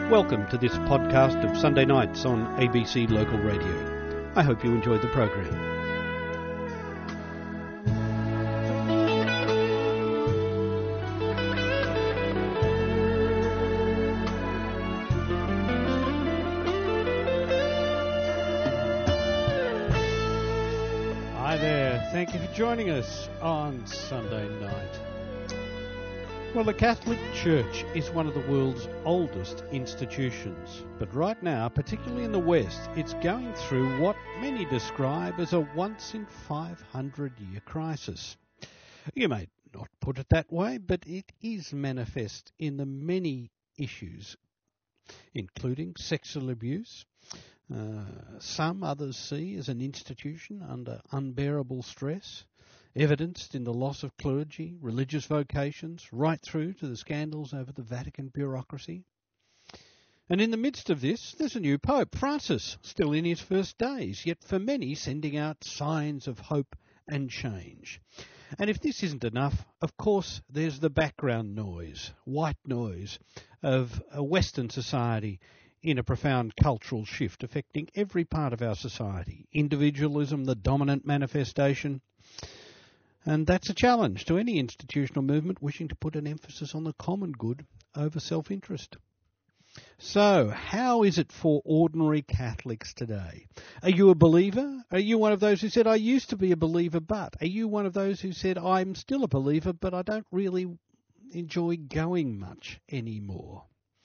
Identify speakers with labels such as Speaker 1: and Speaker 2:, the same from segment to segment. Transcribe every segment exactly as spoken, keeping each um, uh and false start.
Speaker 1: Welcome to this podcast of Sunday nights on A B C Local Radio. I hope you enjoyed the program. Hi there, thank you for joining us on Sunday night. Well, the Catholic Church is one of the world's oldest institutions, but right now, particularly in the West, it's going through what many describe as a once-in-five hundred year crisis. You may not put it that way, but it is manifest in the many issues, including sexual abuse. Uh, some others see as an institution under unbearable stress, evidenced in the loss of clergy, religious vocations, right through to the scandals over the Vatican bureaucracy. And in the midst of this, there's a new Pope, Francis, still in his first days, yet for many sending out signs of hope and change. And if this isn't enough, of course, there's the background noise, white noise, of a Western society in a profound cultural shift affecting every part of our society. Individualism, the dominant manifestation. And that's a challenge to any institutional movement wishing to put an emphasis on the common good over self-interest. So, how is it for ordinary Catholics today? Are you a believer? Are you one of those who said, I used to be a believer, but? Are you one of those who said, I'm still a believer, but I don't really enjoy going much anymore?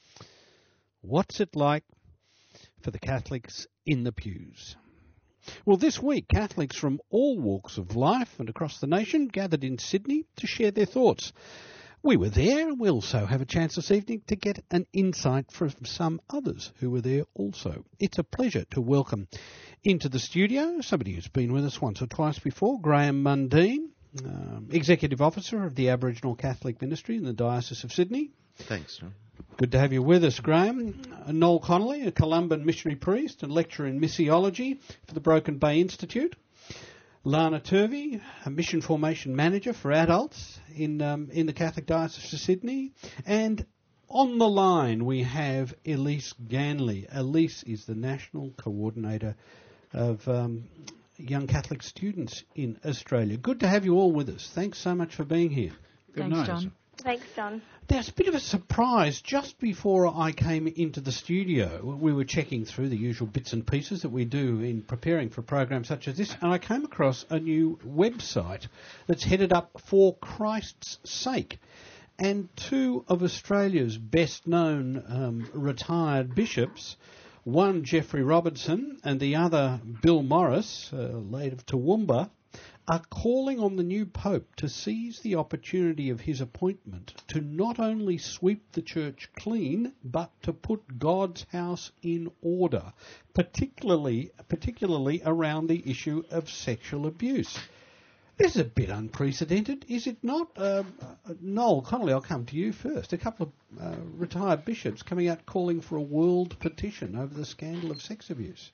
Speaker 1: What's it like for the Catholics in the pews? Well, this week, Catholics from all walks of life and across the nation gathered in Sydney to share their thoughts. We were there, and we'll also have a chance this evening to get an insight from some others who were there also. It's a pleasure to welcome into the studio somebody who's been with us once or twice before, Graham Mundine, um, Executive Officer of the Aboriginal Catholic Ministry in the Diocese of Sydney.
Speaker 2: Thanks, John.
Speaker 1: Good to have you with us, Graham. Uh, Noel Connolly, a Columban missionary priest and lecturer in missiology for the Broken Bay Institute. Lana Turvey, a mission formation manager for adults in um, in the Catholic Diocese of Sydney. And on the line we have Elise Ganley. Elise is the National Coordinator of um, Young Catholic Students in Australia. Good to have you all with us. Thanks so much for being here.
Speaker 3: Good Thanks, night. John.
Speaker 4: Thanks, John.
Speaker 1: There's a bit of a surprise. Just before I came into the studio, we were checking through the usual bits and pieces that we do in preparing for programs such as this, and I came across a new website that's headed up For Christ's Sake. And two of Australia's best-known um, retired bishops, one Geoffrey Robertson and the other Bill Morris, uh, late of Toowoomba, are calling on the new Pope to seize the opportunity of his appointment to not only sweep the Church clean, but to put God's house in order, particularly particularly around the issue of sexual abuse. This is a bit unprecedented, is it not? Uh, uh, Noel Connolly, I'll come to you first. A couple of uh, retired bishops coming out calling for a world petition over the scandal of sex abuse.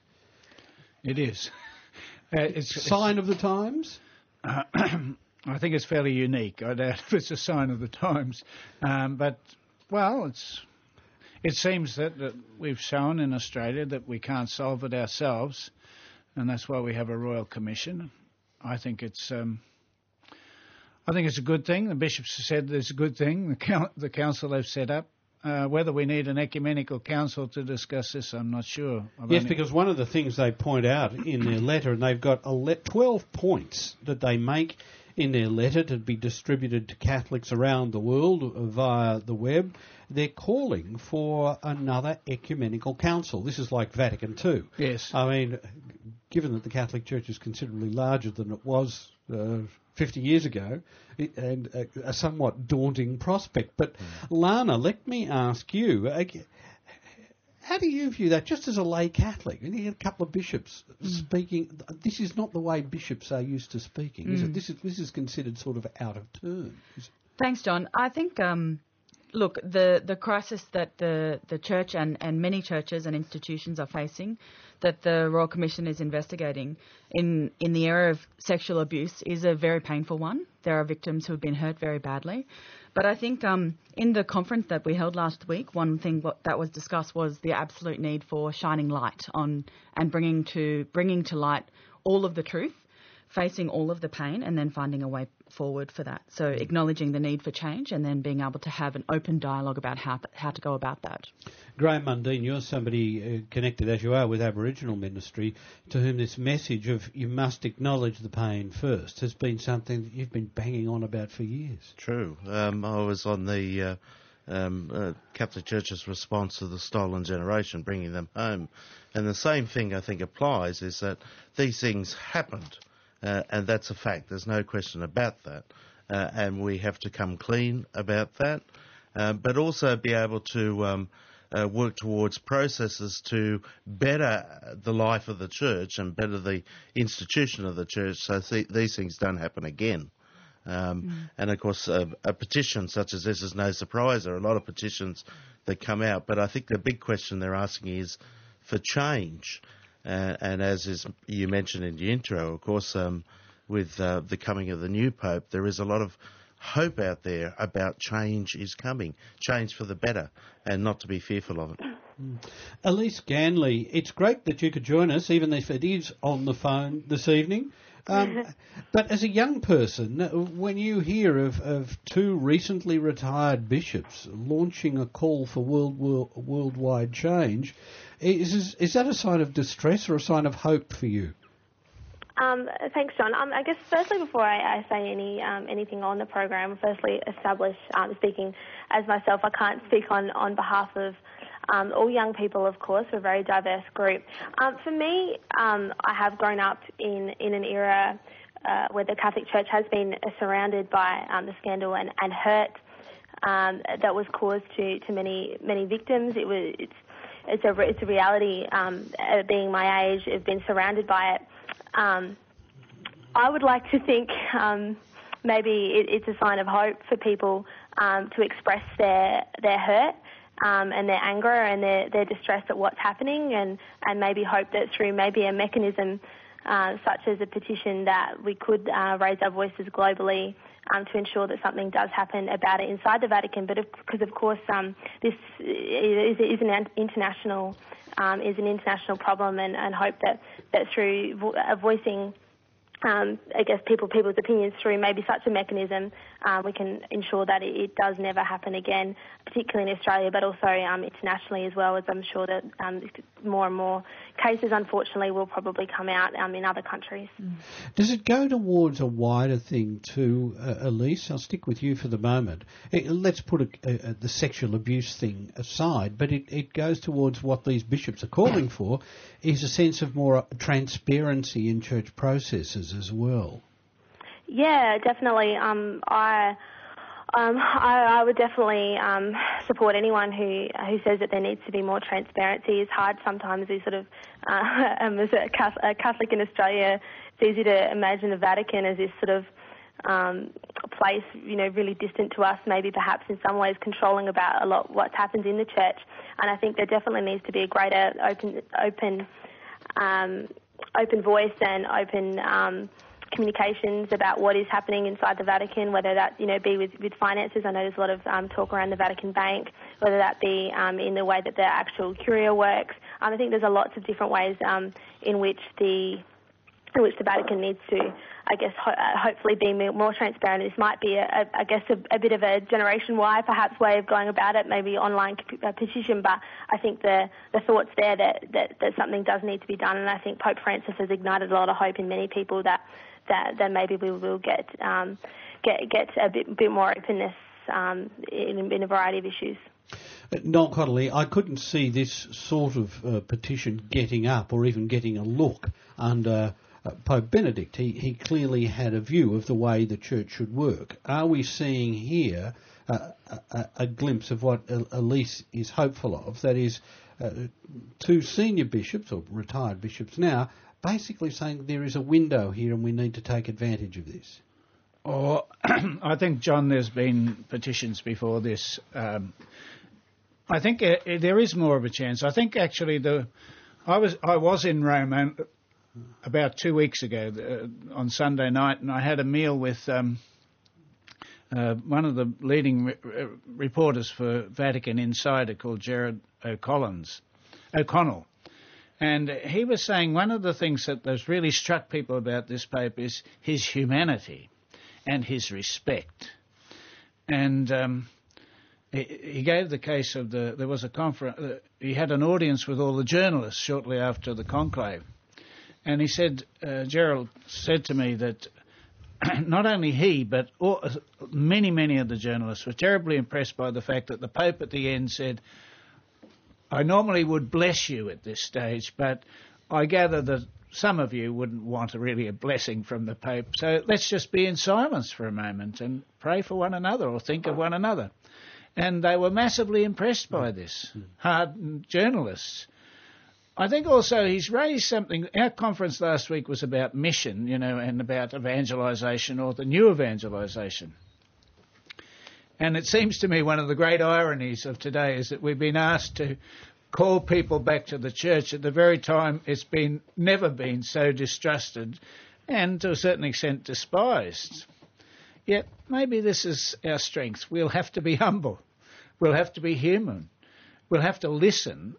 Speaker 3: It is. Uh, it's a
Speaker 1: sign of the times?
Speaker 3: Uh, I think it's fairly unique. I doubt if it's a sign of the times. Um, but, well, it's it seems that, that we've shown in Australia that we can't solve it ourselves, and that's why we have a Royal Commission. I think it's um, I think it's a good thing. The bishops have said it's a good thing. The, coun- the council they've set up. Uh, whether we need an ecumenical council to discuss this, I'm not sure. I've
Speaker 1: yes, because one of the things they point out in their letter, and they've got twelve points that they make in their letter to be distributed to Catholics around the world via the web, they're calling for another ecumenical council. This is like Vatican Two.
Speaker 3: Yes.
Speaker 1: I mean, given that the Catholic Church is considerably larger than it was uh, fifty years ago, it, and a, a somewhat daunting prospect. But, mm. Lana, let me ask you, uh, how do you view that, just as a lay Catholic? And you had a couple of bishops mm. speaking. This is not the way bishops are used to speaking, mm. is it? This is, this is considered sort of out of turn.
Speaker 5: Thanks, John. I think, um, look, the, the crisis that the, the Church and, and many churches and institutions are facing, that the Royal Commission is investigating in, in the area of sexual abuse, is a very painful one. There are victims who have been hurt very badly. But I think um, in the conference that we held last week, one thing what, that was discussed was the absolute need for shining light on and bringing to bringing to light all of the truth, facing all of the pain, and then finding a way forward for that. So acknowledging the need for change and then being able to have an open dialogue about how to, how to go about that.
Speaker 1: Graham Mundine, you're somebody uh, connected as you are with Aboriginal ministry to whom this message of you must acknowledge the pain first has been something that you've been banging on about for years.
Speaker 2: True. Um, I was on the uh, um, uh, Catholic Church's response to the stolen generation, bringing them home. And the same thing I think applies, is that these things happened. Uh, and that's a fact. There's no question about that. Uh, and we have to come clean about that, uh, but also be able to um, uh, work towards processes to better the life of the church and better the institution of the church so th- these things don't happen again. Um, mm. And, of course, a, a petition such as this is no surprise. There are a lot of petitions that come out. But I think the big question they're asking is for change. Uh, and as is, you mentioned in the intro, of course, um, with uh, the coming of the new Pope, there is a lot of hope out there about change is coming, change for the better, and not to be fearful of it.
Speaker 1: Mm. Elise Ganley, it's great that you could join us, even if it is on the phone this evening. Um, but as a young person, when you hear of, of two recently retired bishops launching a call for world, world, worldwide change, is, is that a sign of distress or a sign of hope for you?
Speaker 4: Um, thanks, John. Um, I guess firstly, before I, I say any um, anything on the program, firstly establish, um, speaking as myself, I can't speak on, on behalf of Um, all young people, of course. We're a very diverse group. Um, for me, um, I have grown up in, in an era uh, where the Catholic Church has been uh, surrounded by um, the scandal and, and hurt um, that was caused to, to many many victims. It was it's it's a it's a reality. Um, uh, being my age, I've been surrounded by it. Um, I would like to think um, maybe it, it's a sign of hope for people um, to express their their hurt. Um, and their anger and their, their distress at what's happening, and, and maybe hope that through maybe a mechanism uh, such as a petition that we could uh, raise our voices globally um, to ensure that something does happen about it inside the Vatican. But because, of, of course, um, this is, is an international um, is an international problem, and, and hope that, that through vo- uh, voicing Um, I guess people people's opinions through maybe such a mechanism, uh, we can ensure that it, it does never happen again, particularly in Australia, but also um, internationally as well, as I'm sure that um, more and more cases, unfortunately, will probably come out um, in other countries.
Speaker 1: Mm. Does it go towards a wider thing too, uh, Elise? I'll stick with you for the moment. It, let's put a, a, the sexual abuse thing aside, but it, it goes towards what these bishops are calling for, is a sense of more transparency in church processes as well.
Speaker 4: Yeah, definitely. Um, I, um, I, I would definitely um, support anyone who who says that there needs to be more transparency. It's hard sometimes. We sort of, uh, um, as a Catholic in Australia, it's easy to imagine the Vatican as this sort of um, place, you know, really distant to us, maybe perhaps in some ways controlling about a lot what happens in the church. And I think there definitely needs to be a greater open, open. Um, open voice and open um, communications about what is happening inside the Vatican, whether that, you know, be with, with finances. I know there's a lot of um, talk around the Vatican Bank, whether that be um, in the way that the actual curia works. Um, I think there's a lots of different ways um, in which the in which the Vatican needs to, I guess, ho- uh, hopefully be more transparent. This might be, a, a, I guess, a, a bit of a Generation Y, perhaps, way of going about it, maybe online uh, petition, but I think the, the thought's there that, that, that something does need to be done, and I think Pope Francis has ignited a lot of hope in many people that, that, that maybe we will get um, get get a bit, bit more openness um, in, in a variety of issues.
Speaker 1: Noel Cotterley, I couldn't see this sort of uh, petition getting up or even getting a look under Uh, Pope Benedict. He, he clearly had a view of the way the church should work. Are we seeing here uh, a, a glimpse of what Elise is hopeful of? That is, uh, two senior bishops, or retired bishops now, basically saying there is a window here and we need to take advantage of this.
Speaker 3: Or I think, John, there's been petitions before this. Um, I think uh, there is more of a chance. I think actually the I was I was in Rome and about two weeks ago uh, on Sunday night, and I had a meal with um, uh, one of the leading re- re- reporters for Vatican Insider called Gerard O'Collins, O'Connell. And he was saying one of the things that has really struck people about this Pope is his humanity and his respect. And um, he, he gave the case of the, there was a conference, uh, he had an audience with all the journalists shortly after the conclave. And he said, uh, Gerald said to me that not only he, but all, many, many of the journalists were terribly impressed by the fact that the Pope at the end said, I normally would bless you at this stage, but I gather that some of you wouldn't want a, really a blessing from the Pope. So let's just be in silence for a moment and pray for one another or think of one another. And they were massively impressed by this, hardened journalists. I think also he's raised something. Our conference last week was about mission, you know, and about evangelisation or the new evangelisation. And it seems to me one of the great ironies of today is that we've been asked to call people back to the church at the very time it's been never been so distrusted and to a certain extent despised. Yet maybe this is our strength. We'll have to be humble. We'll have to be human. We'll have to listen.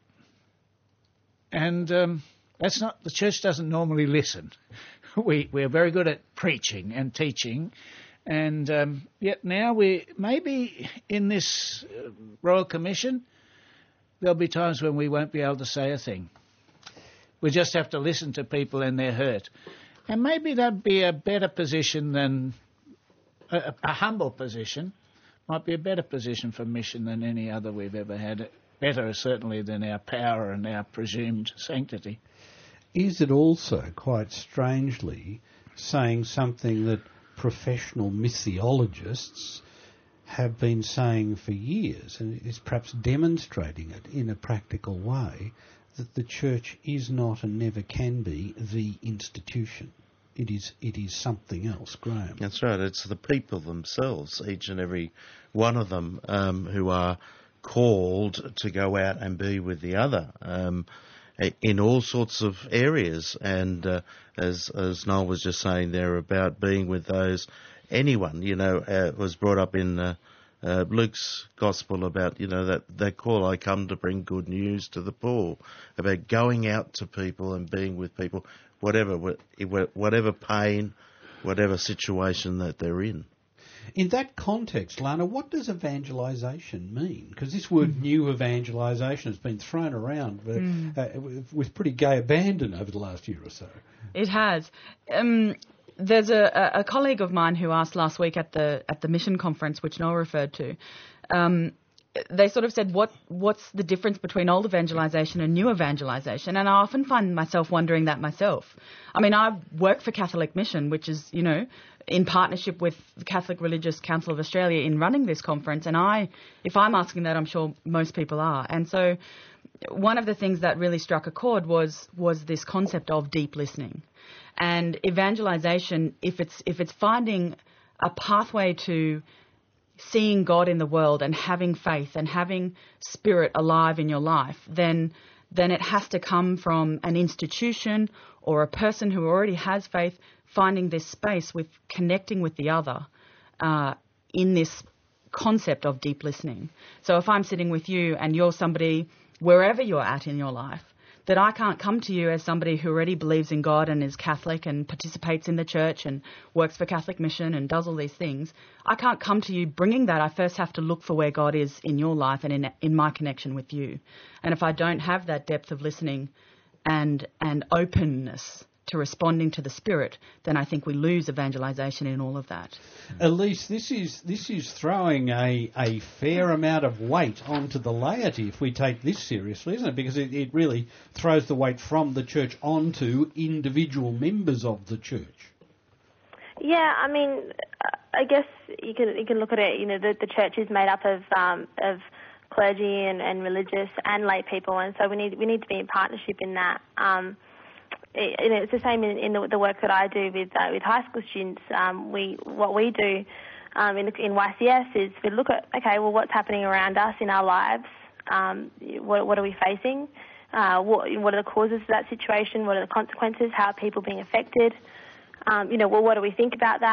Speaker 3: And um, that's not, the church doesn't normally listen. We, we're very good at preaching and teaching. And um, yet now we maybe in this uh, Royal Commission, there'll be times when we won't be able to say a thing. We just have to listen to people and their hurt. And maybe that'd be a better position than a, a humble position. Might be a better position for mission than any other we've ever had. Better certainly than our power and our presumed sanctity.
Speaker 1: Is it also quite strangely saying something that professional missiologists have been saying for years, and is perhaps demonstrating it in a practical way, that the church is not and never can be the institution. It is it is something else, Graham.
Speaker 2: That's right. It's the people themselves, each and every one of them, um, who are called to go out and be with the other um, in all sorts of areas. And uh, as as Noel was just saying there about being with those, anyone, you know, uh, was brought up in uh, uh, Luke's Gospel about, you know, that, that call, I come to bring good news to the poor, about going out to people and being with people, whatever whatever pain, whatever situation that they're in.
Speaker 1: In that context, Lana, what does evangelisation mean? Because this word mm. new evangelisation has been thrown around with, mm. uh, with pretty gay abandon over the last year or so.
Speaker 5: It has. Um, there's a, a colleague of mine who asked last week at the at the mission conference, which Noel referred to. Um, they sort of said, what what's the difference between old evangelisation and new evangelisation? And I often find myself wondering that myself. I mean, I work for Catholic Mission, which is, you know, in partnership with the Catholic Religious Council of Australia in running this conference. And I, if I'm asking that, I'm sure most people are. And so one of the things that really struck a chord was was this concept of deep listening. And evangelisation, if it's if it's finding a pathway to seeing God in the world and having faith and having spirit alive in your life, then then it has to come from an institution or a person who already has faith, finding this space with connecting with the other uh, in this concept of deep listening. So if I'm sitting with you and you're somebody, wherever you're at in your life, that I can't come to you as somebody who already believes in God and is Catholic and participates in the church and works for Catholic Mission and does all these things. I can't come to you bringing that. I first have to look for where God is in your life and in in my connection with you. And if I don't have that depth of listening and and openness to responding to the Spirit, then I think we lose evangelisation in all of that.
Speaker 1: Elise, this is this is throwing a, a fair amount of weight onto the laity if we take this seriously, isn't it? Because it, it really throws the weight from the church onto individual members of the church.
Speaker 4: Yeah, I mean, I guess you can you can look at it. You know, the, the church is made up of um, of clergy and, and religious and lay people, and so we need we need to be in partnership in that. Um, It, it's the same in, in the, the work that I do with uh, with high school students. Um, we what we do um, in, in Y C S is we look at, okay, well, what's happening around us in our lives? Um, what, what are we facing? Uh, what, what are the causes of that situation? What are the consequences? How are people being affected? Um, you know, well, what do we think about that?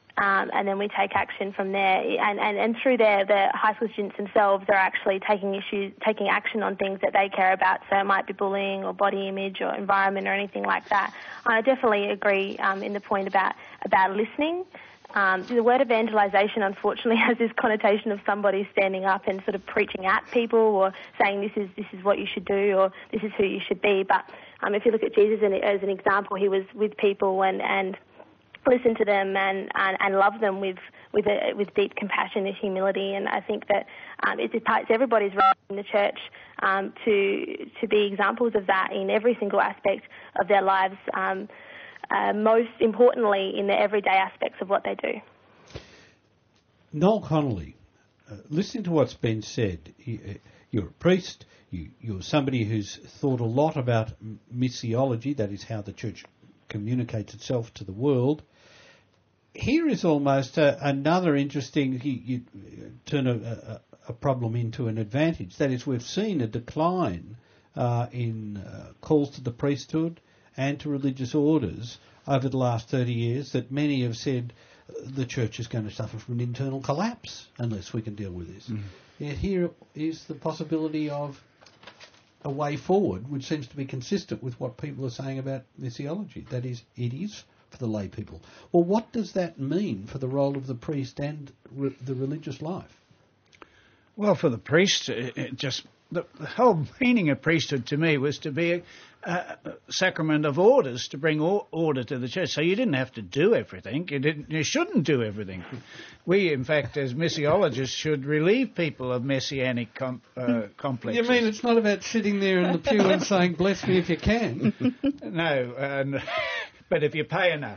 Speaker 4: Um, and then we take action from there. And, and, and through there, the high school students themselves are actually taking issues, taking action on things that they care about. So it might be bullying or body image or environment or anything like that. I definitely agree um, in the point about, about listening. Um, the word evangelisation, unfortunately, has this connotation of somebody standing up and sort of preaching at people or saying this is this is what you should do or this is who you should be. But um, if you look at Jesus as an example, he was with people and, and listen to them and, and, and love them with with a, with deep compassion and humility. And I think that um, it's, it's everybody's role in the church um, to to be examples of that in every single aspect of their lives. Um, uh, most importantly, in the everyday aspects of what they do.
Speaker 1: Noel Connolly, uh, listening to what's been said, you're a priest. You, you're somebody who's thought a lot about missiology. That is how the church communicates itself to the world. Here is almost a, another interesting, you, you turn a, a, a problem into an advantage. That is, we've seen a decline uh, in uh, calls to the priesthood and to religious orders over the last thirty years that many have said the church is going to suffer from an internal collapse unless we can deal with this. Mm. Yet here is the possibility of a way forward which seems to be consistent with what people are saying about missiology. That is, it is for the lay people. Well, what does that mean for the role of the priest and re- the religious life?
Speaker 3: Well, for the priest, it, it just the, the whole meaning of priesthood to me was to be a, a sacrament of orders, to bring or, order to the church. So you didn't have to do everything. You didn't. You shouldn't do everything. We, in fact, as missiologists, should relieve people of messianic com, uh, complexes.
Speaker 1: You mean it's not about sitting there in the pew and saying, bless me if you can?
Speaker 3: No, and... But if you pay enough.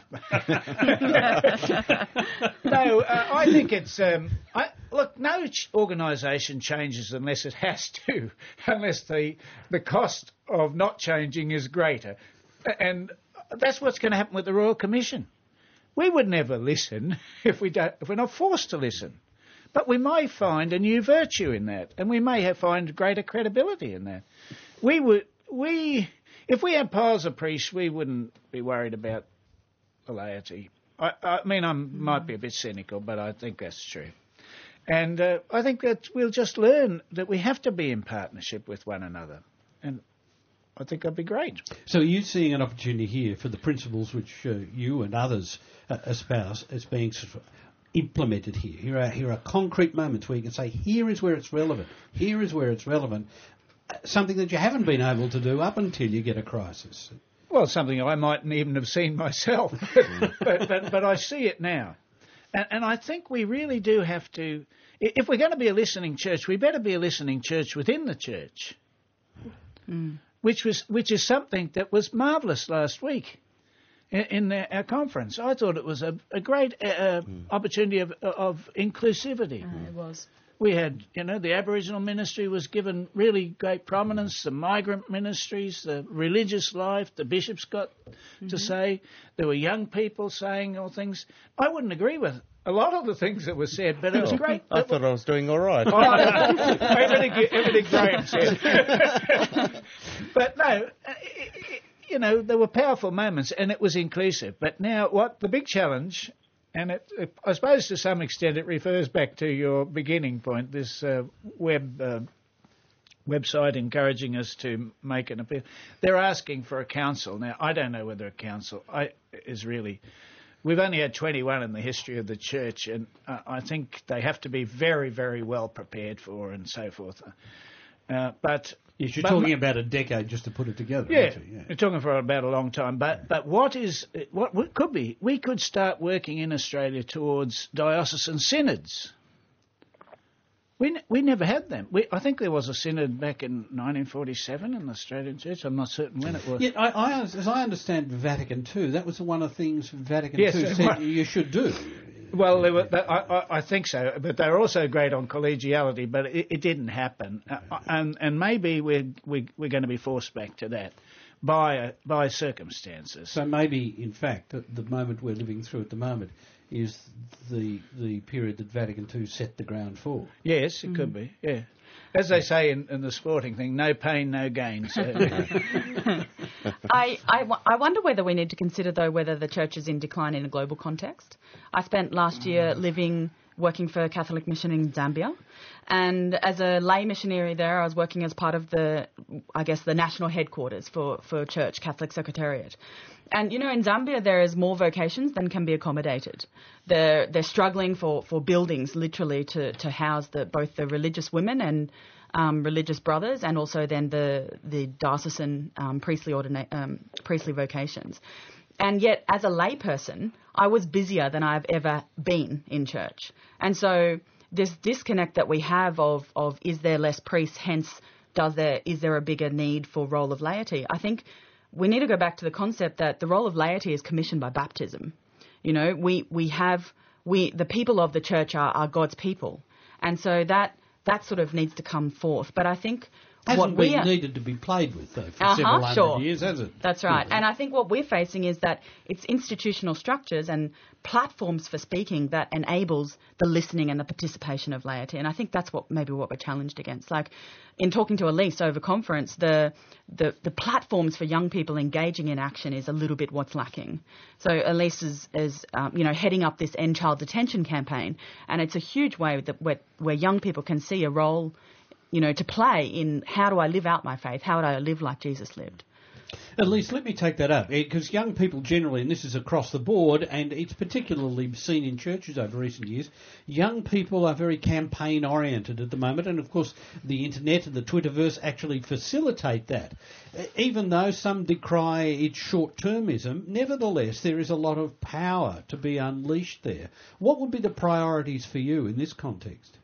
Speaker 3: No, uh, I think it's... Um, I, look, no ch- organisation changes unless it has to, unless the the cost of not changing is greater. And that's what's going to happen with the Royal Commission. We would never listen if, we don't, if we're not forced to listen. But we may find a new virtue in that, and we may have find greater credibility in that. We would... we. If we had piles of priests, we wouldn't be worried about the laity. I, I mean, I might be a bit cynical, but I think that's true. And uh, I think that we'll just learn that we have to be in partnership with one another. And I think that'd be great.
Speaker 1: So are you seeing an opportunity here for the principles which uh, you and others uh, espouse as being sort of implemented here? Here are, here are concrete moments where you can say, here is where it's relevant, here is where it's relevant. Something that you haven't been able to do up until you get a crisis.
Speaker 3: Well, something I mightn't even have seen myself, but, but but I see it now. And, and I think we really do have to, if we're going to be a listening church, we better be a listening church within the church, mm. which was which is something that was marvellous last week in, in the, our conference. I thought it was a, a great uh, mm. opportunity of, of inclusivity.
Speaker 5: Uh, it was.
Speaker 3: We had, you know, the Aboriginal ministry was given really great prominence, the migrant ministries, the religious life, the bishops got mm-hmm. to say. There were young people saying all things. I wouldn't agree with a lot of the things that were said, but it was great.
Speaker 2: I thought I was doing all right.
Speaker 3: Oh, everything, everything Graham said. But no, you know, there were powerful moments and it was inclusive. But now what the big challenge... And it, it, I suppose to some extent it refers back to your beginning point, this uh, web uh, website encouraging us to make an appeal. They're asking for a council. Now, I don't know whether a council I, is really... We've only had twenty-one in the history of the church, and uh, I think they have to be very, very well prepared for and so forth. Uh, but...
Speaker 1: Yes, you're
Speaker 3: but
Speaker 1: talking about a decade just to put it together.
Speaker 3: Yeah,
Speaker 1: aren't you? Yeah.
Speaker 3: We're talking for about a long time. But but what is what, what could be? We could start working in Australia towards diocesan synods. We we never had them. We, I think there was a synod back in nineteen forty-seven in the Australian Church. I'm not certain when it was.
Speaker 1: Yeah, I, I, as I understand Vatican Two, that was one of the things Vatican
Speaker 3: yes,
Speaker 1: Two said you should do.
Speaker 3: Well, they were, I, I, I think so, but they were also great on collegiality, but it, it didn't happen, uh, and and maybe we're we, we're going to be forced back to that by uh, by circumstances.
Speaker 1: So maybe, in fact, the, the moment we're living through at the moment is the the period that Vatican Two set the ground for.
Speaker 3: Yes, it mm. could be. Yeah. as they say in, in the sporting thing, no pain, no gain. So.
Speaker 5: I, I, I wonder whether we need to consider, though, whether the church is in decline in a global context. I spent last year living, working for Catholic Mission in Zambia. And as a lay missionary there, I was working as part of the, I guess, the national headquarters for, for Church Catholic Secretariat. And, you know, in Zambia, there is more vocations than can be accommodated. They're, they're struggling for, for buildings, literally, to, to house the, both the religious women and um, religious brothers, and also then the, the diocesan um, priestly, ordina- um, priestly vocations. And yet, as a layperson, I was busier than I've ever been in church. And so this disconnect that we have of, of is there less priests, hence does there is there a bigger need for role of laity? I think we need to go back to the concept that the role of laity is commissioned by baptism. You know, we, we have, we the people of the church are, are God's people. And so that that sort of needs to come forth. But I think
Speaker 1: Hasn't
Speaker 5: what
Speaker 1: been
Speaker 5: we are,
Speaker 1: needed to be played with, though, for
Speaker 5: uh-huh,
Speaker 1: several hundred
Speaker 5: sure.
Speaker 1: years, has it?
Speaker 5: That's right.
Speaker 1: Really?
Speaker 5: And I think what we're facing is that it's institutional structures and platforms for speaking that enables the listening and the participation of laity. And I think that's what maybe what we're challenged against. Like in talking to Elise over conference, the the, the platforms for young people engaging in action is a little bit what's lacking. So Elise is, is um, you know, heading up this End Child Detention campaign, and it's a huge way that where, where young people can see a role, you know, to play in how do I live out my faith? How do I live like Jesus lived?
Speaker 1: At least let me take that up, because young people generally, and this is across the board, and it's particularly seen in churches over recent years, young people are very campaign-oriented at the moment, and of course the internet and the Twitterverse actually facilitate that. Even though some decry its short-termism, nevertheless there is a lot of power to be unleashed there. What would be the priorities for you in this context?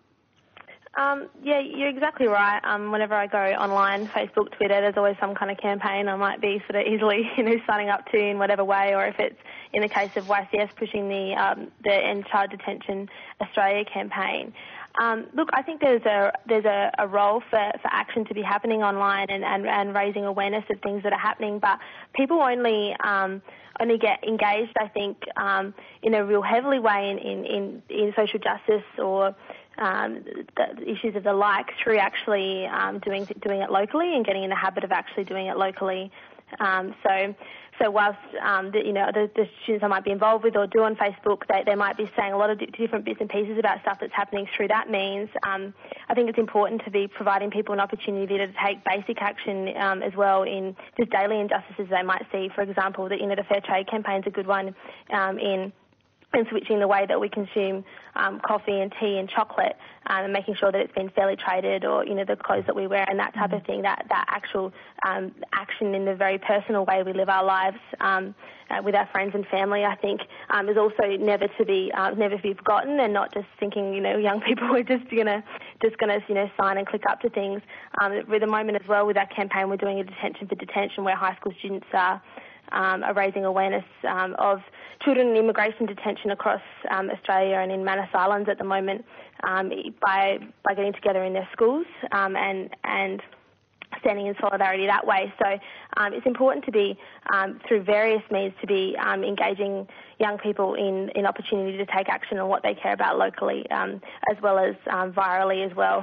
Speaker 4: Um, yeah, you're exactly right. Um, whenever I go online, Facebook, Twitter, there's always some kind of campaign I might be sort of easily, you know, signing up to in whatever way, or if it's in the case of Y C S pushing the um, the End Child Detention Australia campaign. Um, look, I think there's a there's a, a role for, for action to be happening online and, and, and raising awareness of things that are happening, but people only um, only get engaged, I think, um, in a real heavily way in, in, in, in social justice or Um, the issues of the like through actually um, doing doing it locally and getting in the habit of actually doing it locally. Um, so, so whilst um, the, you know the, the students I might be involved with or do on Facebook, they, they might be saying a lot of di- different bits and pieces about stuff that's happening through that means. Um, I think it's important to be providing people an opportunity to take basic action um, as well in just daily injustices they might see. For example, the, you know the Fair Trade campaign's a good one um, in. and switching the way that we consume um, coffee and tea and chocolate um, and making sure that it's been fairly traded, or, you know, the clothes that we wear and that type of thing, that, that actual um, action in the very personal way we live our lives um, uh, with our friends and family, I think, um, is also never to be uh, never to be forgotten, and not just thinking, you know, young people are just going to, just going to, you know, sign and click up to things. Um, at the moment as well with our campaign, we're doing a detention for detention where high school students are Um, are raising awareness um, of children in immigration detention across um, Australia and in Manus Islands at the moment um, by by getting together in their schools um, and and standing in solidarity that way. So um, it's important to be, um, through various means, to be um, engaging young people in, in opportunity to take action on what they care about locally, um, as well as um, virally as well.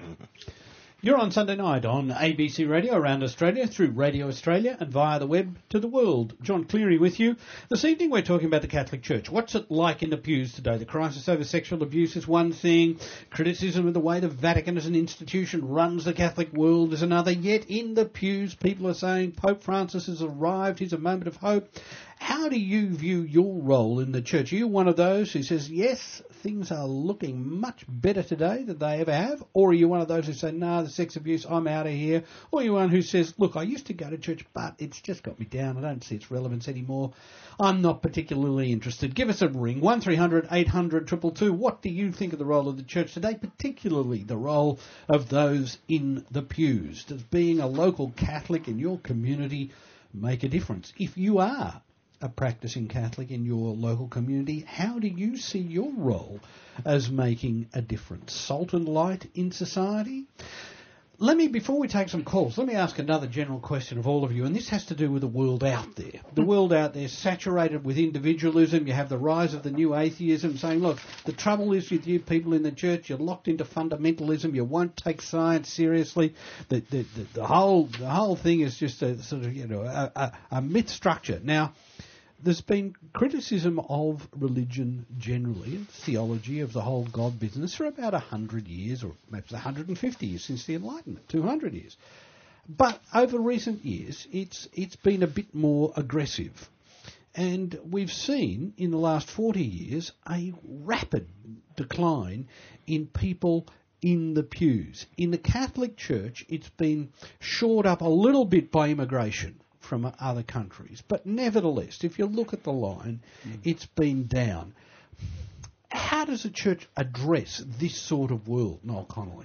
Speaker 1: You're on Sunday night on A B C Radio around Australia, through Radio Australia and via the web to the world. John Cleary with you. This evening we're talking about the Catholic Church. What's it like in the pews today? The crisis over sexual abuse is one thing. Criticism of the way the Vatican as an institution runs the Catholic world is another. Yet in the pews people are saying Pope Francis has arrived. Here's a moment of hope. How do you view your role in the church? Are you one of those who says, yes, things are looking much better today than they ever have? Or are you one of those who say, no, nah, the sex abuse, I'm out of here? Or are you one who says, look, I used to go to church, but it's just got me down. I don't see its relevance anymore. I'm not particularly interested. Give us a ring, one three hundred eight hundred two two two. What do you think of the role of the church today, particularly the role of those in the pews? Does being a local Catholic in your community make a difference? If you are a practicing Catholic in your local community, how do you see your role as making a difference? Salt and light in society? let me, before we take some calls, let me ask another general question of all of you, and this has to do with the world out there. The world out there is saturated with individualism. You have the rise of the new atheism saying, look, the trouble is with you people in the church, you're locked into fundamentalism, you won't take science seriously. The, the, the, the whole the whole thing is just a sort of, you know, a, a, a myth structure. Now, there's been criticism of religion generally, and theology of the whole God business for about one hundred years, or perhaps one hundred fifty years since the Enlightenment, two hundred years. But over recent years, it's it's been a bit more aggressive. And we've seen in the last forty years a rapid decline in people in the pews. In the Catholic Church, it's been shored up a little bit by immigration from other countries. But nevertheless, if you look at the line, mm. it's been down. How does the church address this sort of world, Noel Connolly?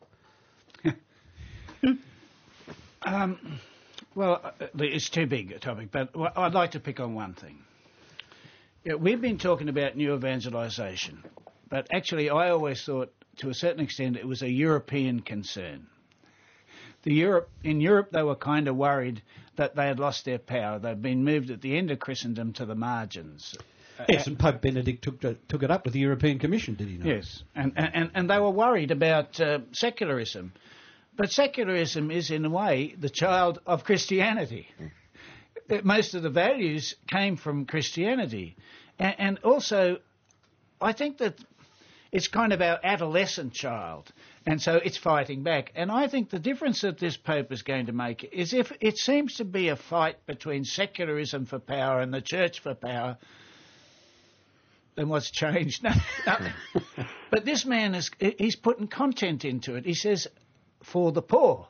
Speaker 3: um, well, it's too big a topic, but I'd like to pick on one thing. Yeah, we've been talking about new evangelisation, but actually I always thought, to a certain extent, it was a European concern. The Europe, in Europe, they were kind of worried that they had lost their power. They'd been moved at the end of Christendom to the margins.
Speaker 1: Yes, and Pope Benedict took to, took it up with the European Commission, did he not?
Speaker 3: Yes, and, and, and they were worried about uh, secularism. But secularism is, in a way, the child of Christianity. Mm. Most of the values came from Christianity. And, and also, I think that it's kind of our adolescent child, and so it's fighting back. And I think the difference that this Pope is going to make is if it seems to be a fight between secularism for power and the church for power, then what's changed? Nothing. But this man, is he's putting content into it. He says, for the poor.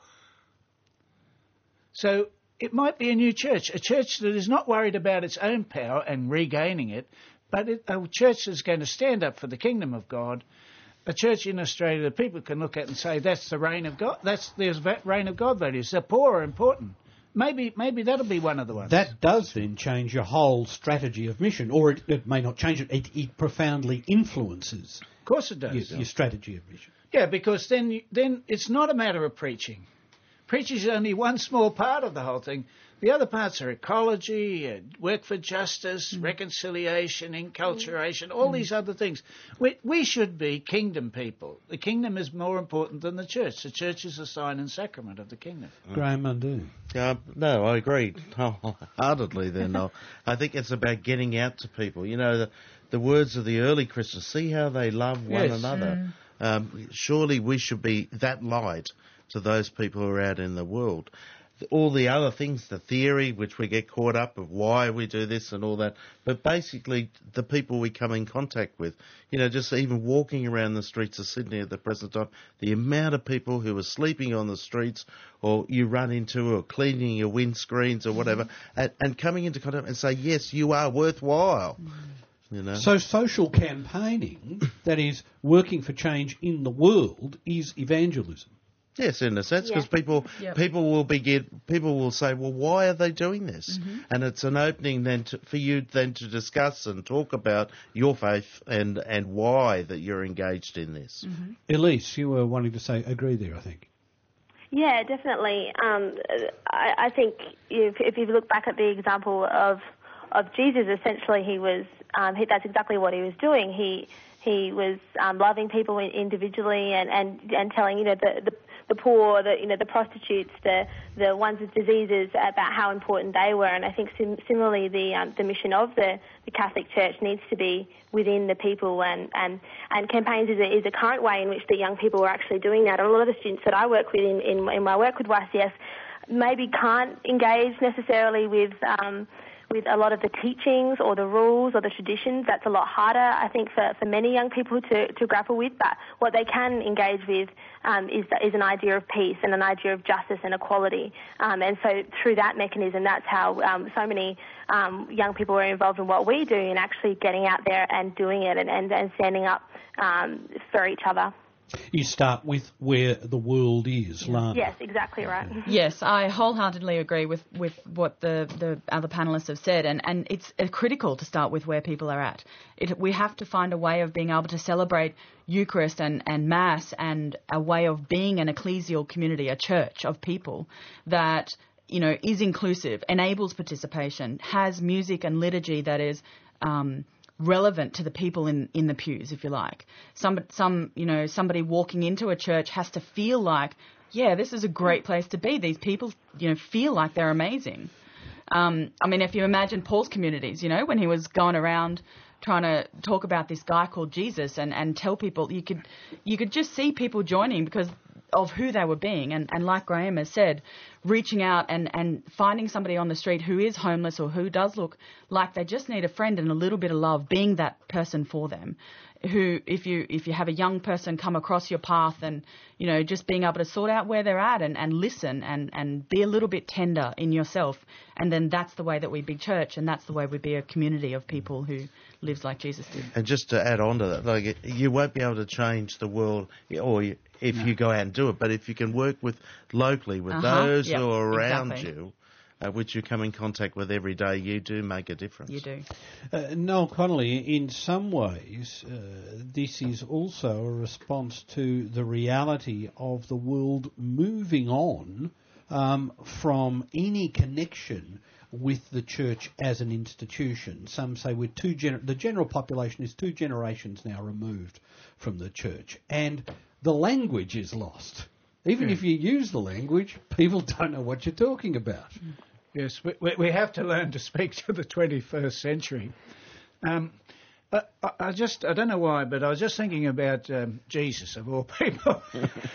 Speaker 3: So it might be a new church, a church that is not worried about its own power and regaining it, but it, a church that's going to stand up for the kingdom of God, a church in Australia that people can look at and say, that's the reign of God, that's the reign of God values. The poor are important. Maybe maybe that'll be one of the ones.
Speaker 1: That does then change your whole strategy of mission, or it, it may not change it. It, it profoundly influences
Speaker 3: Of course it does.
Speaker 1: your, your strategy of mission.
Speaker 3: Yeah, because then you, then it's not a matter of preaching. Preaching is only one small part of the whole thing. The other parts are ecology, uh, work for justice, mm. reconciliation, enculturation, all mm. these other things. We, we should be kingdom people. The kingdom is more important than the church. The church is a sign and sacrament of the kingdom.
Speaker 1: Mm. Graham Muldoon.
Speaker 2: Uh, no, I agree wholeheartedly there, Noel. I think it's about getting out to people. You know, the, the words of the early Christians, see how they love one
Speaker 3: yes.
Speaker 2: another.
Speaker 5: Mm.
Speaker 2: Um, surely we should be that light to those people who are out in the world. All the other things, the theory, which we get caught up of why we do this and all that, but basically the people we come in contact with, you know, just even walking around the streets of Sydney at the present time, the amount of people who are sleeping on the streets or you run into or cleaning your windscreens or whatever, and, and coming into contact and say, yes, you are worthwhile. Mm. You know?
Speaker 1: So social campaigning, that is working for change in the world, is evangelism.
Speaker 2: Yes, in a sense, because yeah. people yep. people will begin, people will say, well, why are they doing this? Mm-hmm. And it's an opening then to, for you then to discuss and talk about your faith and, and why that you're engaged in this.
Speaker 1: Mm-hmm. Elise, you were wanting to say, agree there, I think.
Speaker 4: Yeah, definitely. Um, I, I think if, if you look back at the example of of Jesus, essentially he was, um, he, that's exactly what he was doing. He he was um, loving people individually and, and, and telling, you know, the, the the poor, the you know the prostitutes, the the ones with diseases, about how important they were. And I think sim- similarly the um, the mission of the, the Catholic Church needs to be within the people, and and, and campaigns is a, is a current way in which the young people are actually doing that. And a lot of the students that I work with in, in, in my work with Y C S maybe can't engage necessarily with um, with a lot of the teachings or the rules or the traditions. That's a lot harder, I think, for, for many young people to, to grapple with. But what they can engage with um, is is an idea of peace and an idea of justice and equality. Um, and so through that mechanism, that's how um, so many um, young people are involved in what we do and actually getting out there and doing it and, and, and standing up um, for each other.
Speaker 1: You start with where the world is, Lana.
Speaker 4: Yes, exactly right.
Speaker 5: Yes, I wholeheartedly agree with, with what the, the other panellists have said, and, and it's uh, critical to start with where people are at. It, we have to find a way of being able to celebrate Eucharist and, and Mass, and a way of being an ecclesial community, a church of people that, you know, is inclusive, enables participation, has music and liturgy that is um, relevant to the people in, in the pews, if you like. Some, some, you know, somebody walking into a church has to feel like, yeah, this is a great place to be. These people, you know, feel like they're amazing. Um, I mean, if you imagine Paul's communities, you know, when he was going around trying to talk about this guy called Jesus and, and tell people, you could, you could just see people joining because of who they were being. And, and like Graham has said, reaching out and, and finding somebody on the street who is homeless or who does look like they just need a friend and a little bit of love, being that person for them. Who, if you if you have a young person come across your path, and, you know, just being able to sort out where they're at and, and listen and, and be a little bit tender in yourself, and then that's the way that we be church, and that's the way we be a community of people who lives like Jesus did.
Speaker 2: And just to add on to that, like, you won't be able to change the world, or you, if no. you go out and do it, but if you can work with locally with
Speaker 5: uh-huh.
Speaker 2: those
Speaker 5: yep,
Speaker 2: who are around
Speaker 5: exactly.
Speaker 2: you, Uh, which you come in contact with every day, you do make a difference.
Speaker 5: You do.
Speaker 1: Uh, Noel Connolly, in some ways, uh, this is also a response to the reality of the world moving on um, from any connection with the church as an institution. Some say we're two gener- the general population is two generations now removed from the church, and the language is lost. Even
Speaker 3: yeah.
Speaker 1: if you use the language, people don't know what you're talking about.
Speaker 3: Yes, we, we have to learn to speak to the twenty-first century. Um, I, I just, I don't know why, but I was just thinking about um, Jesus, of all people.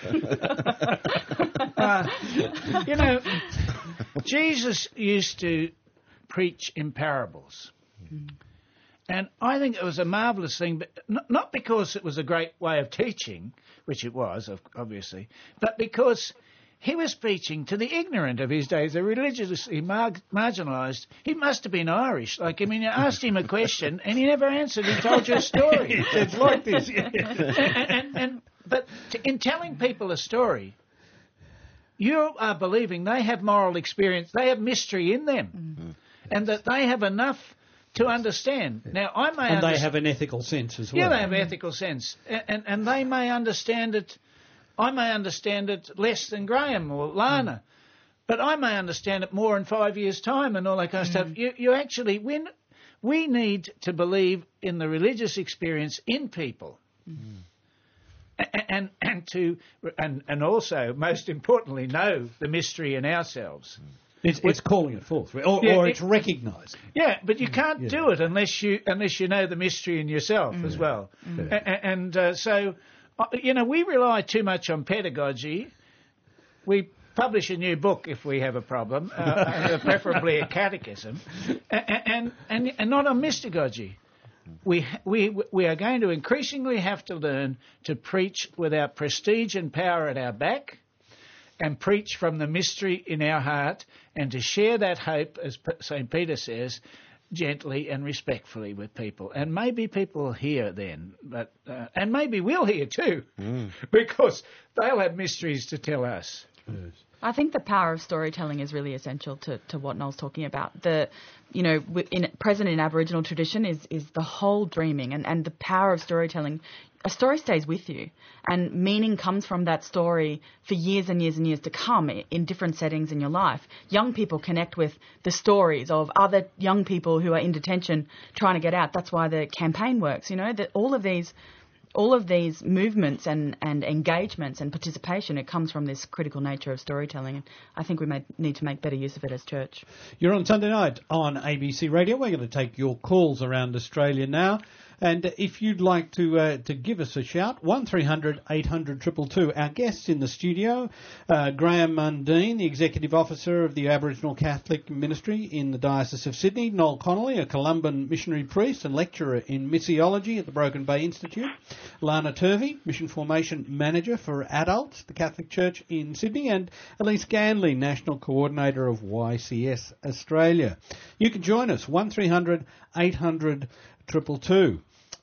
Speaker 3: uh, you know, Jesus used to preach in parables. Mm. And I think it was a marvellous thing, but not because it was a great way of teaching, which it was, obviously, but because he was preaching to the ignorant of his days, the religiously mar- marginalised. He must have been Irish. Like, I mean, you asked him a question and he never answered. He told you a story.
Speaker 1: It's like this. Yeah.
Speaker 3: and, and, and, but t- in telling people a story, you are believing they have moral experience, they have mystery in them, mm-hmm. and that they have enough to understand. Now, I may
Speaker 1: and
Speaker 3: understand,
Speaker 1: they have an ethical sense as well.
Speaker 3: Yeah, they have ethical sense, and, and and they may understand it. I may understand it less than Graham or Lana, mm. but I may understand it more in five years' time and all that kind of mm. stuff. You, you actually, when we need to believe in the religious experience in people, mm. and, and and to and and also most importantly know the mystery in ourselves. Mm.
Speaker 1: It's, it's calling it forth, or,
Speaker 3: yeah,
Speaker 1: or
Speaker 3: it,
Speaker 1: it's recognising.
Speaker 3: Yeah, but you can't yeah. do it unless you unless you know the mystery in yourself mm. as well. Mm. And, and uh, so, uh, you know, we rely too much on pedagogy. We publish a new book if we have a problem, uh, preferably a catechism, and, and and and not on mystagogy. We we we are going to increasingly have to learn to preach with our prestige and power at our back, and preach from the mystery in our heart, and to share that hope, as Saint Peter says, gently and respectfully with people. And maybe people will hear then, but uh, and maybe we'll hear too, mm. because they'll have mysteries to tell us.
Speaker 1: Yes.
Speaker 5: I think the power of storytelling is really essential to, to what Noel's talking about. The, you know, in, present in Aboriginal tradition is, is the whole dreaming and, and the power of storytelling. A story stays with you, and meaning comes from that story for years and years and years to come in different settings in your life. Young people connect with the stories of other young people who are in detention trying to get out. That's why the campaign works, you know, that all of these all of these movements and, and engagements and participation, it comes from this critical nature of storytelling. And I think we may need to make better use of it as church.
Speaker 1: You're on Sunday night on A B C Radio. We're going to take your calls around Australia now. And if you'd like to uh, to give us a shout, one three hundred eight hundred two two two. Our guests in the studio, uh, Graham Mundine, the Executive Officer of the Aboriginal Catholic Ministry in the Diocese of Sydney, Noel Connolly, a Columban missionary priest and lecturer in missiology at the Broken Bay Institute, Lana Turvey, Mission Formation Manager for Adults, the Catholic Church in Sydney, and Elise Ganley, National Coordinator of Y C S Australia. You can join us, one three hundred eight hundred two two two.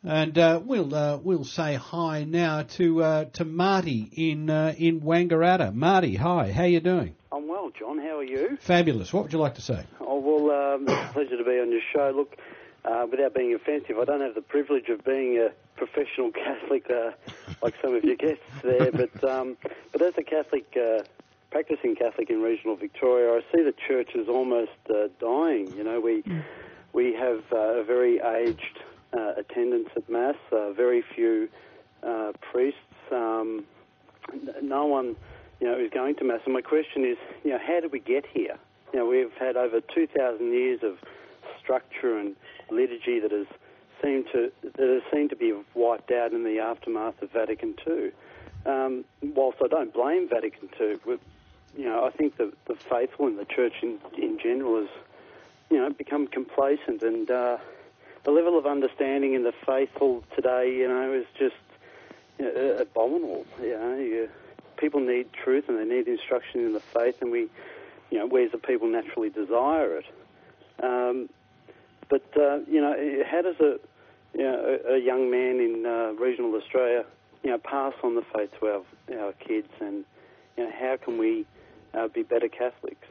Speaker 1: And uh, we'll uh, we'll say hi now to uh, to Marty in uh, in Wangaratta. Marty, hi. How you doing?
Speaker 6: I'm well, John. How are you?
Speaker 1: Fabulous. What would you like to say?
Speaker 6: Oh well, um, it's a pleasure to be on your show. Look, uh, without being offensive, I don't have the privilege of being a professional Catholic uh, like some of your guests there, but um, but as a Catholic, uh, practicing Catholic in regional Victoria, I see the church is almost uh, dying. You know, we we have uh, a very aged uh, attendance at Mass, uh, very few uh, priests, um, no one, you know, is going to Mass. And my question is, you know, how did we get here? You know, we've had over two thousand years of structure and liturgy that has seemed to that has seemed to be wiped out in the aftermath of Vatican Two. Um, whilst I don't blame Vatican Two, you know, I think the, the faithful in the church in, in general has, you know, become complacent, and uh, the level of understanding in the faithful today, you know, is just, you know, abominable. You know, you, people need truth and they need instruction in the faith, and we, you know, we as a people naturally desire it. Um, but uh, you know, how does a, you know, a, a young man in uh, regional Australia, you know, pass on the faith to our our kids, and you know, how can we uh, be better Catholics?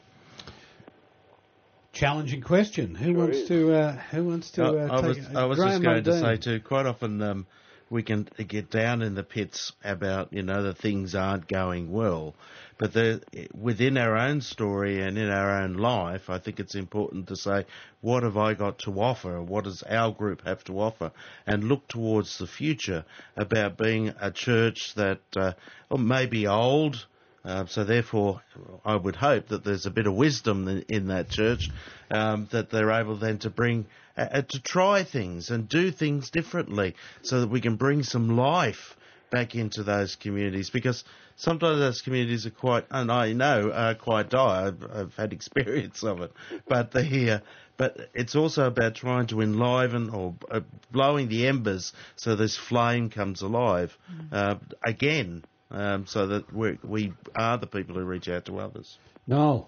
Speaker 1: Challenging question. Who
Speaker 6: Sure
Speaker 1: wants
Speaker 6: is.
Speaker 1: to? Uh, who wants to? Uh,
Speaker 2: I, I
Speaker 1: take
Speaker 2: was,
Speaker 1: it?
Speaker 2: I was
Speaker 1: Graham
Speaker 2: just going to
Speaker 1: Mundine.
Speaker 2: say too, quite often um, we can get down in the pits about, you know, that things aren't going well. But the, within our own story and in our own life, I think it's important to say, what have I got to offer? What does our group have to offer? And look towards the future about being a church that uh, may be old. Uh, so therefore, I would hope that there's a bit of wisdom in, in that church, um, that they're able then to bring, uh, to try things and do things differently, so that we can bring some life back into those communities. Because sometimes those communities are quite, and I know, are quite dire. I've, I've had experience of it. But the, uh, but it's also about trying to enliven or uh, blowing the embers so this flame comes alive uh, again. Um, so that we're, we are the people who reach out to others.
Speaker 1: No.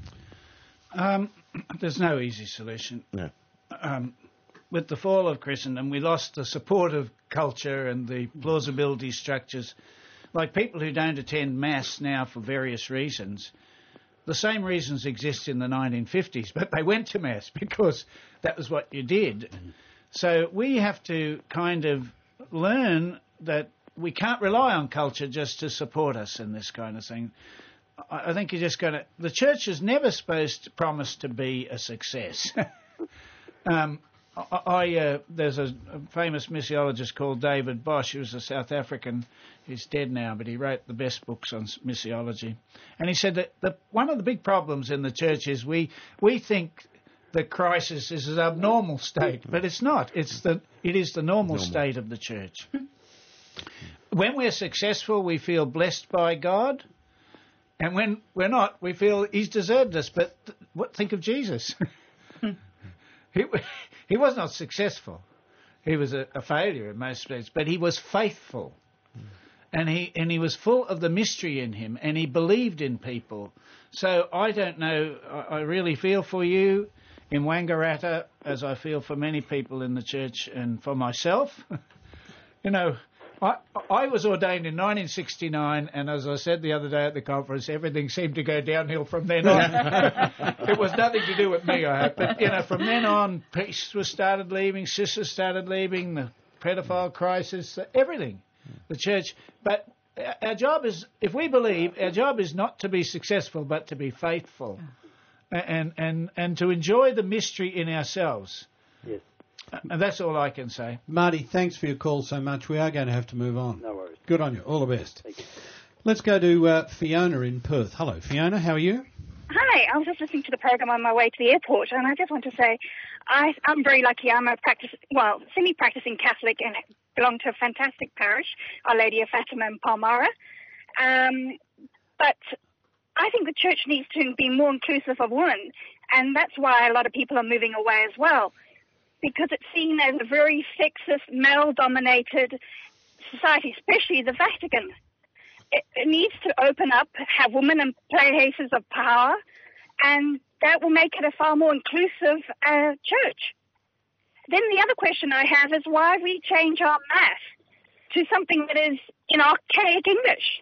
Speaker 3: Um, there's no easy solution.
Speaker 2: No.
Speaker 3: Um, with the fall of Christendom, we lost the supportive culture and the plausibility structures. Like people who don't attend Mass now for various reasons, the same reasons exist in the nineteen fifties, but they went to Mass because that was what you did. Mm. So we have to kind of learn that we can't rely on culture just to support us in this kind of thing. I, I think you're just going to... The church is never supposed to promise to be a success. um, I, I uh, there's a, a famous missiologist called David Bosch, who was a South African. He's dead now, but he wrote the best books on missiology. And he said that the, one of the big problems in the church is we we think the crisis is an abnormal state, but it's not. It's the it is the normal, normal. state of the church. When we're successful, we feel blessed by God, and when we're not, we feel He's deserved us. But th- what think of Jesus? he he was not successful. He was a, a failure in most ways, but he was faithful, mm. and he and he was full of the mystery in him, and he believed in people. So I don't know. I, I really feel for you in Wangaratta, as I feel for many people in the church, and for myself. You know. I, I was ordained in nineteen sixty-nine, and as I said the other day at the conference, everything seemed to go downhill from then on. It was nothing to do with me, I hope. But, you know, from then on, priests were started leaving, sisters started leaving, the pedophile crisis, everything, the church. But our job is, if we believe, our job is not to be successful, but to be faithful and, and, and to enjoy the mystery in ourselves.
Speaker 6: Yes.
Speaker 3: And that's all I can say.
Speaker 1: Marty, thanks for your call so much. We are going to have to move on.
Speaker 6: No worries.
Speaker 1: Good on you. All the best.
Speaker 6: Thank you.
Speaker 1: Let's go to uh, Fiona in Perth. Hello, Fiona. How are you?
Speaker 7: Hi. I was just listening to the program on my way to the airport, and I just want to say I, I'm very lucky. I'm a practice, well, semi-practicing Catholic and belong to a fantastic parish, Our Lady of Fatima in Palmyra. Um, but I think the church needs to be more inclusive of women, and that's why a lot of people are moving away as well, because it's seen as a very sexist, male-dominated society, especially the Vatican. It, it needs to open up, have women in places of power, and that will make it a far more inclusive uh, church. then the other question I have is why we change our Mass to something that is in archaic English.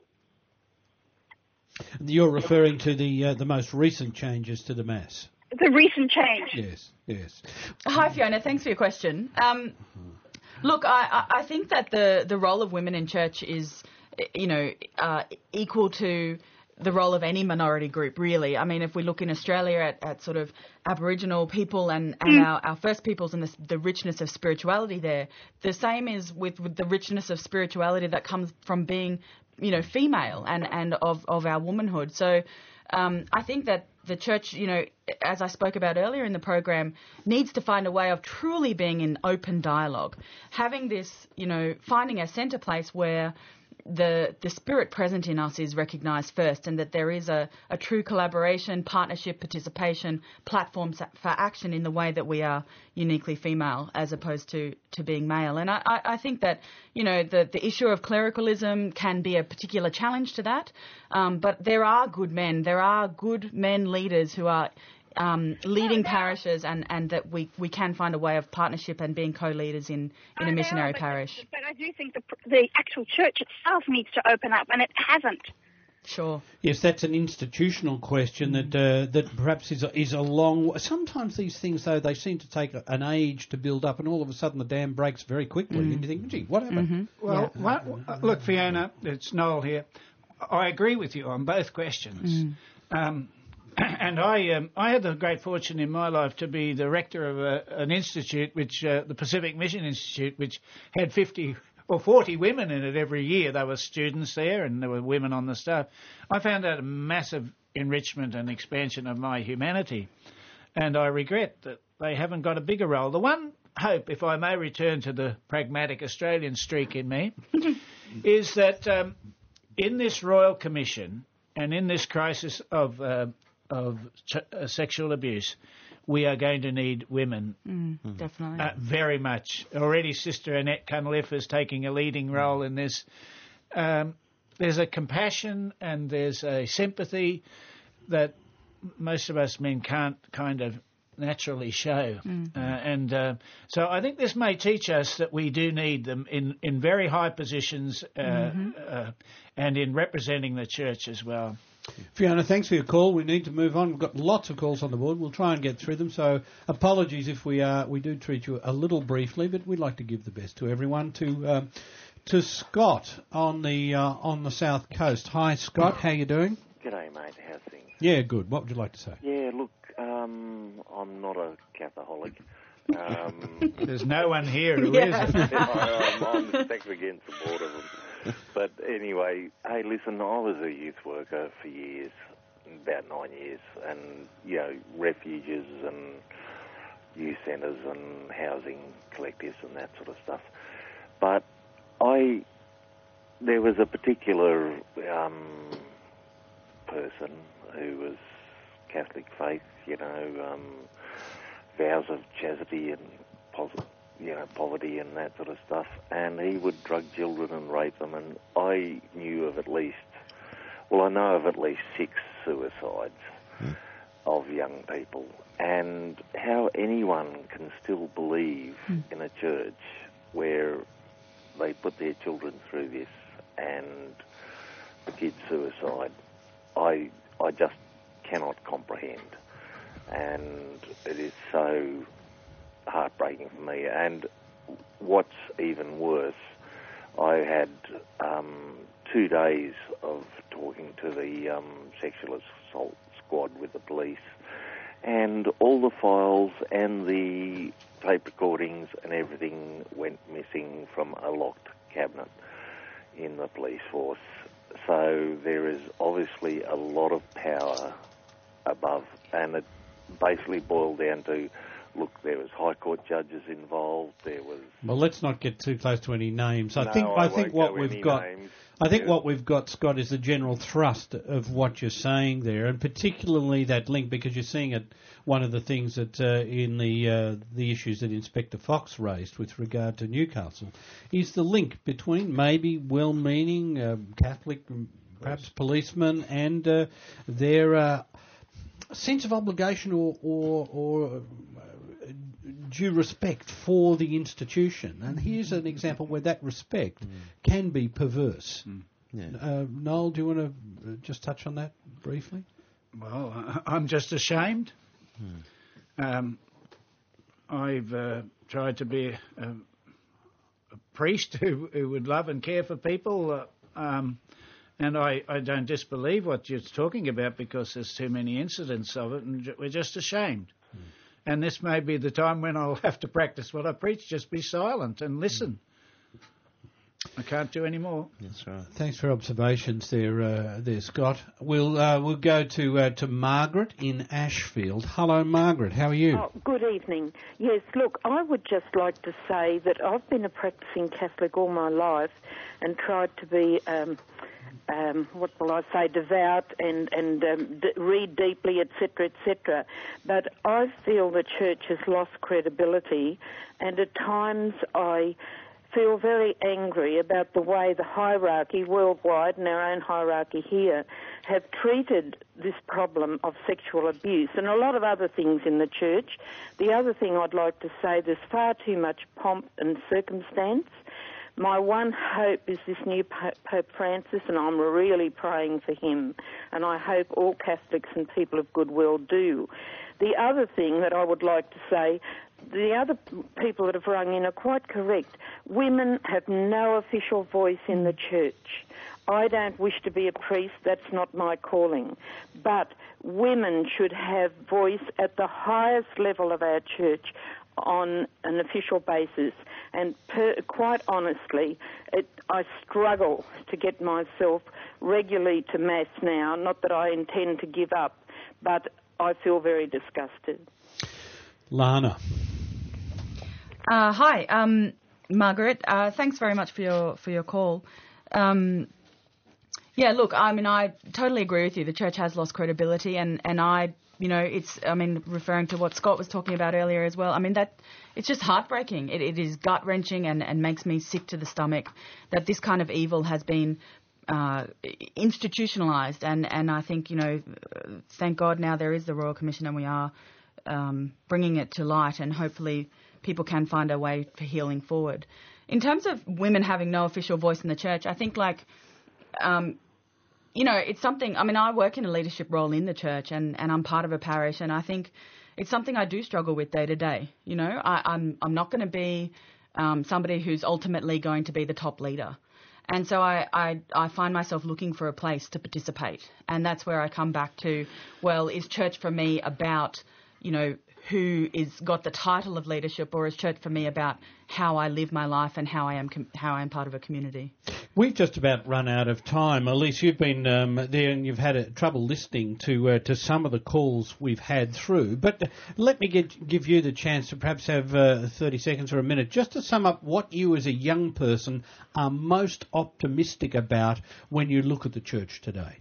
Speaker 1: You're referring to the uh, the most recent changes to the Mass.
Speaker 7: The recent change.
Speaker 1: Yes, yes.
Speaker 5: Hi, Fiona. Thanks for your question. Um, look, I, I think that the, the role of women in church is, you know, uh, equal to the role of any minority group, really. I mean, if we look in Australia at, at sort of Aboriginal people and, and mm. our, our First Peoples and the, the richness of spirituality there, the same is with, with the richness of spirituality that comes from being, you know, female and, and of, of our womanhood. So um, I think that the church, you know, as I spoke about earlier in the program, needs to find a way of truly being in open dialogue, having this, you know, finding a centre place where the the spirit present in us is recognised first, and that there is a, a true collaboration, partnership, participation, platforms for action in the way that we are uniquely female as opposed to, to being male. And I, I think that, you know, the, the issue of clericalism can be a particular challenge to that, um, but there are good men, there are good men leaders who are Um, leading parishes, and, and that we, we can find a way of partnership and being co-leaders in, in a missionary
Speaker 7: but,
Speaker 5: parish.
Speaker 7: But I do think the, the actual church itself needs to open up, and it hasn't.
Speaker 5: Sure.
Speaker 1: Yes, that's an institutional question that uh, that perhaps is a, is a long... Sometimes these things, though, they seem to take a, an age to build up, and all of a sudden the dam breaks very quickly, mm. and you think, gee, what happened?
Speaker 3: Mm-hmm. Well, yeah. what, look, Fiona, it's Noel here. I agree with you on both questions. Mm. Um And I um, I had the great fortune in my life to be the rector of a, an institute, which uh, the Pacific Mission Institute, which had fifty or forty women in it every year. There were students there and there were women on the staff. I found that a massive enrichment and expansion of my humanity. And I regret that they haven't got a bigger role. The one hope, if I may return to the pragmatic Australian streak in me, is that um, in this Royal Commission and in this crisis of... Uh, of ch- uh, sexual abuse, we are going to need women.
Speaker 5: Mm, mm. Definitely.
Speaker 3: Uh, very much. Already Sister Annette Cunliffe is taking a leading role in this. Um, there's a compassion and there's a sympathy that most of us men can't kind of naturally show. Mm. Uh, and uh, so I think this may teach us that we do need them in, in very high positions uh, mm-hmm. uh, and in representing the church as well.
Speaker 1: Fiona, thanks for your call. We need to move on. We've got lots of calls on the board. We'll try and get through them. So apologies if we are, we do treat you a little briefly, but we'd like to give the best to everyone. To um, to Scott on the uh, on the south coast. Hi, Scott. How you doing?
Speaker 8: G'day, mate. How's things?
Speaker 1: Yeah, good. What would you like to say?
Speaker 8: Yeah, look, um, I'm not a Catholic. Um,
Speaker 3: There's no one here who
Speaker 5: yeah.
Speaker 3: is.
Speaker 8: I'm, I'm the second against the board of them. But anyway, hey, listen, I was a youth worker for years, about nine years, and, you know, refuges and youth centres and housing collectives and that sort of stuff. But I, there was a particular um, person who was Catholic faith, you know, um, vows of chastity and positive, you know, poverty and that sort of stuff, and he would drug children and rape them, and I knew of at least, well, I know of at least six suicides mm. of young people, and how anyone can still believe mm. in a church where they put their children through this and the kids suicide, I, I just cannot comprehend, and it is so heartbreaking for me. And what's even worse, I had um, two days of talking to the um, sexual assault squad with the police, and all the files and the tape recordings and everything went missing from a locked cabinet in the police force. So there is obviously a lot of power above, and it basically boiled down to, look, there was High Court judges involved. There was.
Speaker 1: Well, let's not get too close to any names. I
Speaker 8: no,
Speaker 1: think
Speaker 8: I,
Speaker 1: I think what we've
Speaker 8: any
Speaker 1: got.
Speaker 8: Names.
Speaker 1: I think
Speaker 8: yeah.
Speaker 1: what we've got, Scott, is the general thrust of what you're saying there, and particularly that link, because you're seeing it. One of the things that uh, in the uh, the issues that Inspector Fox raised with regard to Newcastle is the link between maybe well-meaning uh, Catholic, perhaps policemen, and uh, their uh, sense of obligation or or, or due respect for the institution. And here's an example where that respect mm. can be perverse. Mm. Yeah. Uh, Noel, do you want to just touch on that briefly?
Speaker 3: Well, I'm just ashamed. Hmm. Um, I've uh, tried to be a, a priest who, who would love and care for people, uh, um, and I, I don't disbelieve what you're talking about because there's too many incidents of it, and we're just ashamed. Hmm. And this may be the time when I'll have to practice what I preach, just be silent and listen. Hmm. I can't do any more.
Speaker 2: That's right.
Speaker 1: Thanks for observations there, uh, there, Scott. We'll uh, we'll go to uh, to Margaret in Ashfield. Hello, Margaret. How are you?
Speaker 9: Oh, good evening. Yes, look, I would just like to say that I've been a practicing Catholic all my life and tried to be, um, um, what will I say, devout and and um, d- read deeply, et cetera, et cetera. But I feel the Church has lost credibility, and at times I feel very angry about the way the hierarchy worldwide and our own hierarchy here have treated this problem of sexual abuse and a lot of other things in the Church. The other thing I'd like to say, there's far too much pomp and circumstance. My one hope is this new Pope Francis, and I'm really praying for him, and I hope all Catholics and people of goodwill do. The other thing that I would like to say, the other people that have rung in are quite correct. Women have no official voice in the Church. I don't wish to be a priest, that's not my calling. But women should have voice at the highest level of our Church on an official basis. And per, quite honestly, it, I struggle to get myself regularly to Mass now, not that I intend to give up, but I feel very disgusted.
Speaker 1: Lana.
Speaker 5: Uh, hi, um, Margaret. Uh, thanks very much for your for your call. Um, yeah, look, I mean, I totally agree with you. The Church has lost credibility, and, and I, you know, it's, I mean, referring to what Scott was talking about earlier as well. I mean, that it's just heartbreaking. It, it is gut wrenching and, and makes me sick to the stomach that this kind of evil has been uh, institutionalized. And, and I think, you know, thank God now there is the Royal Commission, and we are um, bringing it to light, and hopefully people can find a way for healing forward. In terms of women having no official voice in the Church, I think, like, um, you know, it's something, I mean, I work in a leadership role in the Church, and, and I'm part of a parish, and I think it's something I do struggle with day to day. You know, I, I'm, I'm not going to be um, somebody who's ultimately going to be the top leader. And so I, I, I find myself looking for a place to participate. And that's where I come back to, well, is church for me about, you know, who is got the title of leadership, or is church for me about how I live my life and how I am com- how I am part of a community?
Speaker 1: We've just about run out of time. Elise, you've been um, there and you've had a, trouble listening to uh, to some of the calls we've had through. But let me get, give you the chance to perhaps have uh, thirty seconds or a minute just to sum up what you as a young person are most optimistic about when you look at the church today.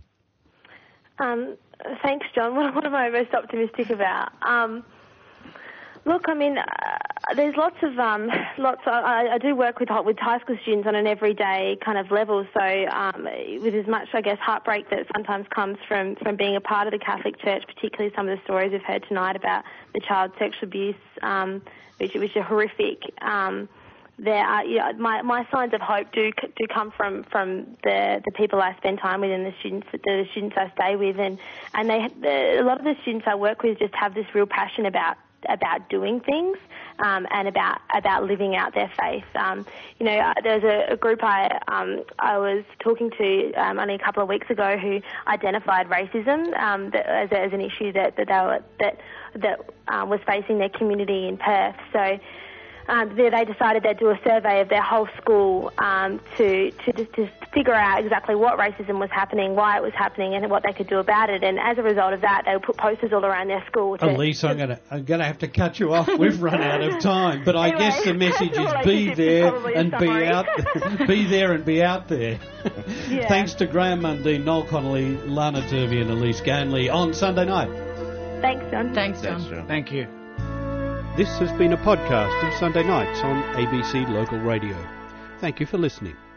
Speaker 4: Um, thanks, John. What, what am I most optimistic about? Um, Look, I mean, uh, there's lots of um, lots. Of, I, I do work with with high school students on an everyday kind of level. So, um, with as much, I guess, heartbreak that sometimes comes from, from being a part of the Catholic Church, particularly some of the stories we've heard tonight about the child sexual abuse, um, which which are horrific. Um, there are, you know, my my signs of hope do do come from, from the, the people I spend time with and the students the students I stay with, and and they the, a lot of the students I work with just have this real passion about. about doing things um, and about about living out their faith. Um, you know, uh, there's a, a group I um, I was talking to um, only a couple of weeks ago who identified racism um, that, as, as an issue that that they were, that that um, was facing their community in Perth. So. Um, they, they decided they'd do a survey of their whole school um, to to just to figure out exactly what racism was happening, why it was happening, and what they could do about it. And as a result of that, they put posters all around their school. To,
Speaker 1: Elise, I'm going to I'm going to have to cut you off. We've run out of time, but anyway, I guess the message is be there and be out, be there and be out there. Yeah. Thanks to Graham Mundine, Noel Connolly, Lana Turvey, and Elise Ganley on Sunday night.
Speaker 4: Thanks, John.
Speaker 5: Thanks, John.
Speaker 2: Thanks, John.
Speaker 3: Thank you.
Speaker 1: This has been a podcast of Sunday Nights on A B C Local Radio. Thank you for listening.